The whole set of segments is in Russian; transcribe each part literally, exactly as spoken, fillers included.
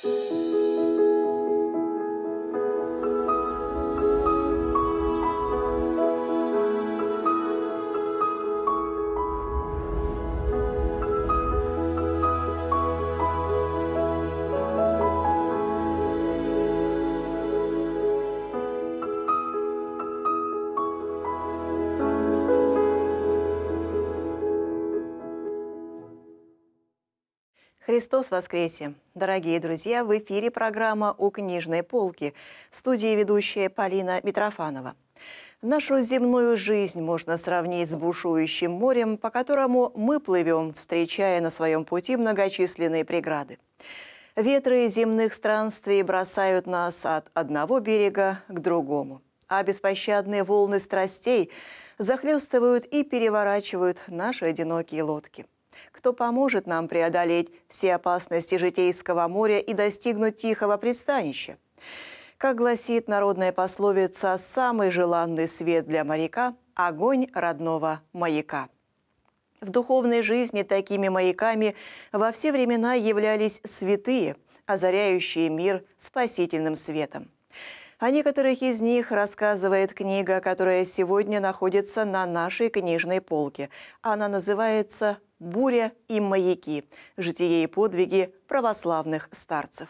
Христос воскресе! Дорогие друзья, в эфире программа «У книжной полки». В студии ведущая Полина Митрофанова. Нашу земную жизнь можно сравнить с бушующим морем, по которому мы плывем, встречая на своем пути многочисленные преграды. Ветры земных странствий бросают нас от одного берега к другому, а беспощадные волны страстей захлестывают и переворачивают наши одинокие лодки. Кто поможет нам преодолеть все опасности житейского моря и достигнуть тихого пристанища? Как гласит народная пословица, самый желанный свет для моряка – огонь родного маяка. В духовной жизни такими маяками во все времена являлись святые, озаряющие мир спасительным светом. О некоторых из них рассказывает книга, которая сегодня находится на нашей книжной полке. Она называется «Буря и маяки. Житие и подвиги православных старцев».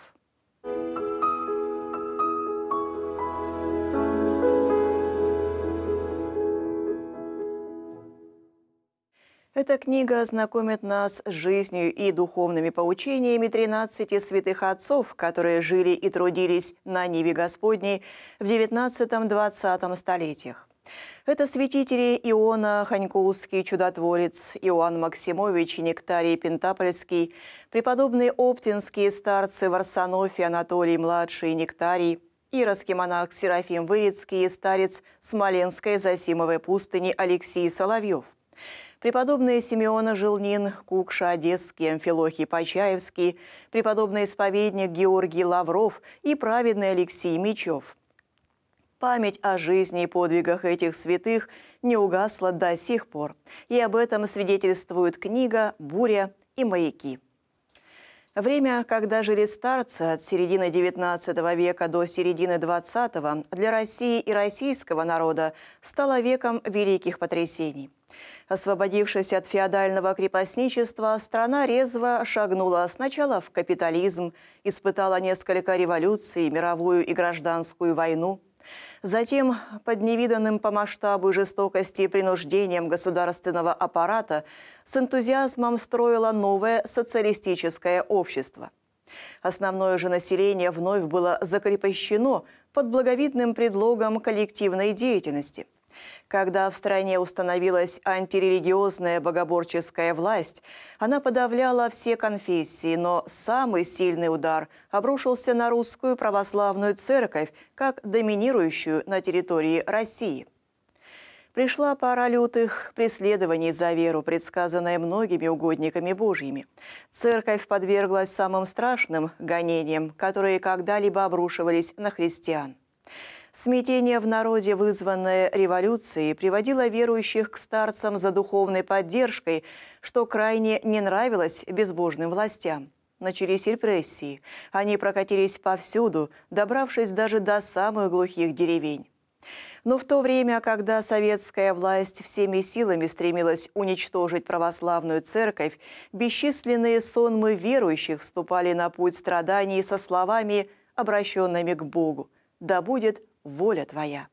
Эта книга знакомит нас с жизнью и духовными поучениями тринадцати святых отцов, которые жили и трудились на ниве Господней в девятнадцатом-двадцатом столетиях. Это святители Иона Ханькулский чудотворец, Иоанн Максимович Нектарий Пентапольский, преподобные оптинские старцы Варсонофий Анатолий-младший Нектарий, иерский монах Серафим Вырицкий и старец Смоленской Зосимовой пустыни Алексей Соловьев, преподобные Симеона Жилнин, Кукша Одесский, Амфилохий Почаевский, преподобный исповедник Георгий Лавров и праведный Алексей Мечев. Память о жизни и подвигах этих святых не угасла до сих пор, и об этом свидетельствует книга «Буря и маяки». Время, когда жили старцы от середины девятнадцатого века до середины двадцатого, для России и российского народа стало веком великих потрясений. Освободившись от феодального крепостничества, страна резво шагнула сначала в капитализм, испытала несколько революций, мировую и гражданскую войну. Затем, под невиданным по масштабу жестокости и принуждением государственного аппарата, с энтузиазмом строило новое социалистическое общество. Основное же население вновь было закрепощено под благовидным предлогом коллективной деятельности. Когда в стране установилась антирелигиозная богоборческая власть, она подавляла все конфессии, но самый сильный удар обрушился на русскую православную церковь как доминирующую на территории России. Пришла пора лютых преследований за веру, предсказанная многими угодниками Божьими. Церковь подверглась самым страшным гонениям, которые когда-либо обрушивались на христиан. Смятение в народе, вызванное революцией, приводило верующих к старцам за духовной поддержкой, что крайне не нравилось безбожным властям. Начались репрессии. Они прокатились повсюду, добравшись даже до самых глухих деревень. Но в то время, когда советская власть всеми силами стремилась уничтожить православную церковь, бесчисленные сонмы верующих вступали на путь страданий со словами, обращенными к Богу: «Да будет воля Твоя».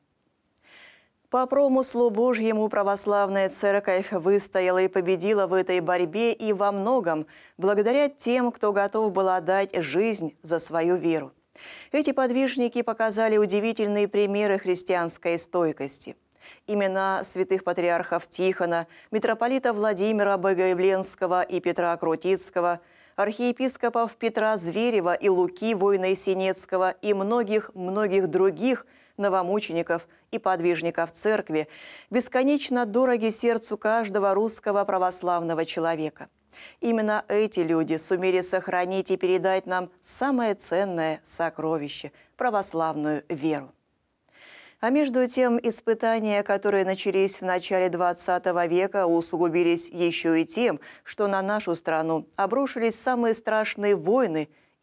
По промыслу Божьему православная церковь выстояла и победила в этой борьбе и во многом благодаря тем, кто готов был отдать жизнь за свою веру. Эти подвижники показали удивительные примеры христианской стойкости. Имена святых патриархов Тихона, митрополита Владимира Богоявленского и Петра Крутицкого, архиепископов Петра Зверева и Луки Войно-Сенецкого и многих-многих других новомучеников и подвижников церкви бесконечно дороги сердцу каждого русского православного человека. Именно эти люди сумели сохранить и передать нам самое ценное сокровище – православную веру. А между тем испытания, которые начались в начале двадцатого века, усугубились еще и тем, что на нашу страну обрушились самые страшные войны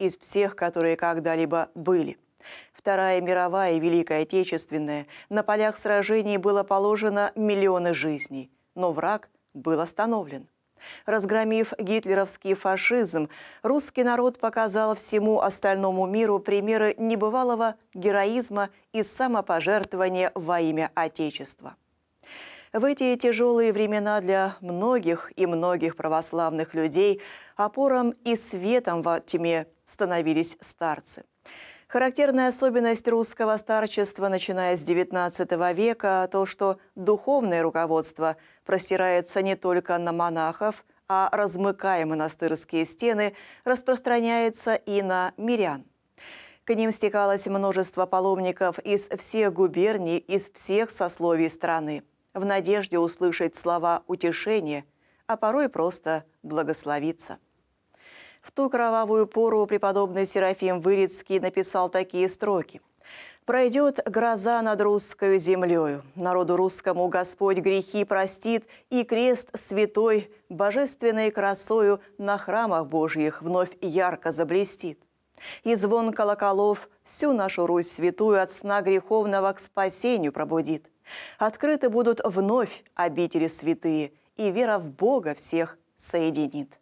из всех, которые когда-либо были. Вторая мировая и Великая Отечественная, на полях сражений было положено миллионы жизней, но враг был остановлен. Разгромив гитлеровский фашизм, русский народ показал всему остальному миру примеры небывалого героизма и самопожертвования во имя Отечества. В эти тяжелые времена для многих и многих православных людей опором и светом во тьме становились старцы. Характерная особенность русского старчества, начиная с девятнадцатого века, то, что духовное руководство простирается не только на монахов, а, размыкая монастырские стены, распространяется и на мирян. К ним стекалось множество паломников из всех губерний, из всех сословий страны, в надежде услышать слова утешения, а порой просто благословиться. В ту кровавую пору преподобный Серафим Вырицкий написал такие строки. «Пройдет гроза над русскою землею, народу русскому Господь грехи простит, и крест святой, божественной красою на храмах Божьих вновь ярко заблестит. И звон колоколов всю нашу Русь святую от сна греховного к спасению пробудит. Открыты будут вновь обители святые, и вера в Бога всех соединит».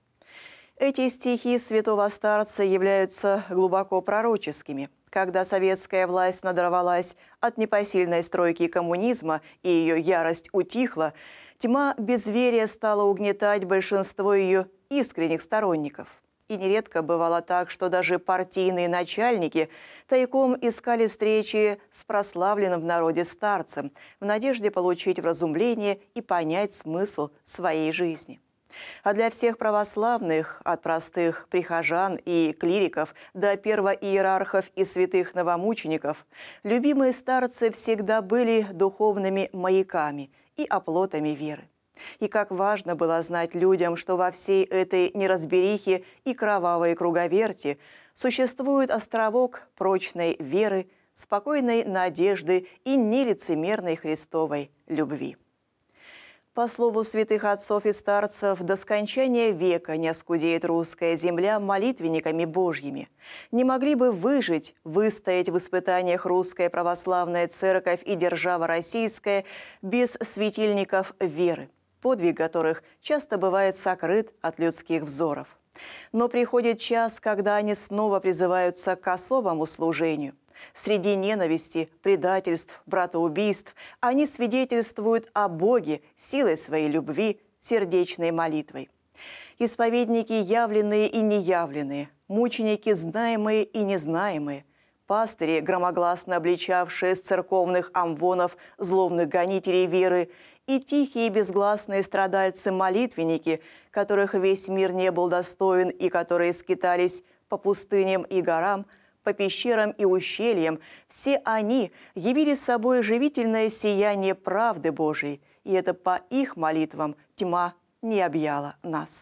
Эти стихи святого старца являются глубоко пророческими. Когда советская власть надорвалась от непосильной стройки коммунизма и ее ярость утихла, тьма безверия стала угнетать большинство ее искренних сторонников. И нередко бывало так, что даже партийные начальники тайком искали встречи с прославленным в народе старцем в надежде получить вразумление и понять смысл своей жизни. А для всех православных, от простых прихожан и клириков до первоиерархов и святых новомучеников, любимые старцы всегда были духовными маяками и оплотами веры. И как важно было знать людям, что во всей этой неразберихе и кровавой круговерти существует островок прочной веры, спокойной надежды и нелицемерной Христовой любви. По слову святых отцов и старцев, до скончания века не оскудеет русская земля молитвенниками Божьими. Не могли бы выжить, выстоять в испытаниях русская православная церковь и держава российская без светильников веры, подвиг которых часто бывает сокрыт от людских взоров. Но приходит час, когда они снова призываются к особому служению. Среди ненависти, предательств, братоубийств они свидетельствуют о Боге силой своей любви, сердечной молитвой. Исповедники явленные и неявленные, мученики знаемые и незнаемые, пастыри, громогласно обличавшие с церковных амвонов злобных гонителей веры, и тихие безгласные страдальцы-молитвенники, которых весь мир не был достоин и которые скитались по пустыням и горам, по пещерам и ущельям, все они явили собой живительное сияние правды Божией, и это по их молитвам тьма не объяла нас.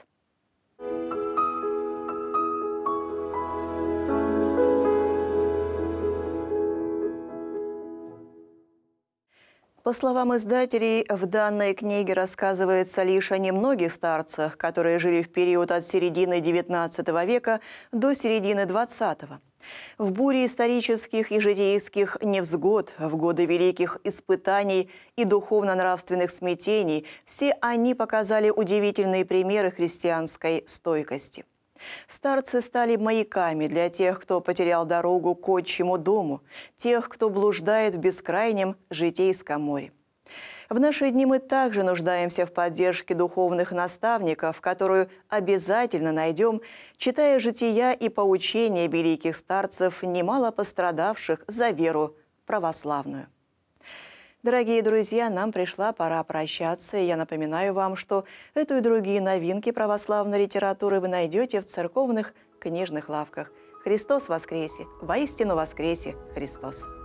По словам издателей, в данной книге рассказывается лишь о немногих старцах, которые жили в период от середины девятнадцатого века до середины двадцатого. В буре исторических и житейских невзгод, в годы великих испытаний и духовно-нравственных смятений все они показали удивительные примеры христианской стойкости. Старцы стали маяками для тех, кто потерял дорогу к отчему дому, тех, кто блуждает в бескрайнем житейском море. В наши дни мы также нуждаемся в поддержке духовных наставников, которую обязательно найдем, читая жития и поучения великих старцев, немало пострадавших за веру православную. Дорогие друзья, нам пришла пора прощаться, и я напоминаю вам, что эту и другие новинки православной литературы вы найдете в церковных книжных лавках. Христос воскресе! Воистину воскресе Христос!